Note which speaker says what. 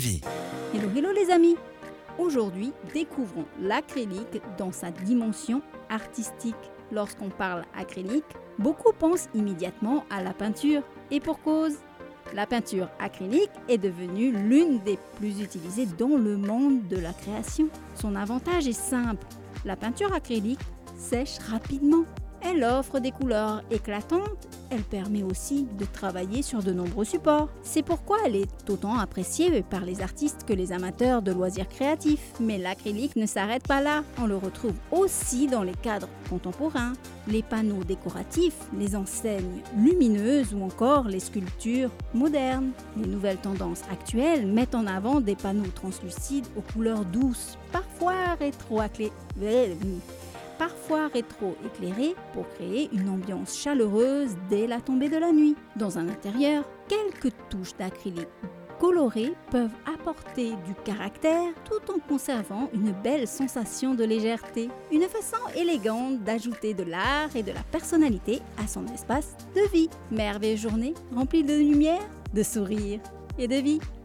Speaker 1: Vie.
Speaker 2: Hello, hello les amis! Aujourd'hui, découvrons l'acrylique dans sa dimension artistique. Lorsqu'on parle acrylique, beaucoup pensent immédiatement à la peinture. Et pour cause, la peinture acrylique est devenue l'une des plus utilisées dans le monde de la création. Son avantage est simple, la peinture acrylique sèche rapidement. Elle offre des couleurs éclatantes, elle permet aussi de travailler sur de nombreux supports. C'est pourquoi elle est autant appréciée par les artistes que les amateurs de loisirs créatifs. Mais l'acrylique ne s'arrête pas là, on le retrouve aussi dans les cadres contemporains, les panneaux décoratifs, les enseignes lumineuses ou encore les sculptures modernes. Les nouvelles tendances actuelles mettent en avant des panneaux translucides aux couleurs douces, parfois rétro-éclairés pour créer une ambiance chaleureuse dès la tombée de la nuit. Dans un intérieur, quelques touches d'acrylique colorées peuvent apporter du caractère tout en conservant une belle sensation de légèreté. Une façon élégante d'ajouter de l'art et de la personnalité à son espace de vie. Merveilleuse journée remplie de lumière, de sourires et de vie.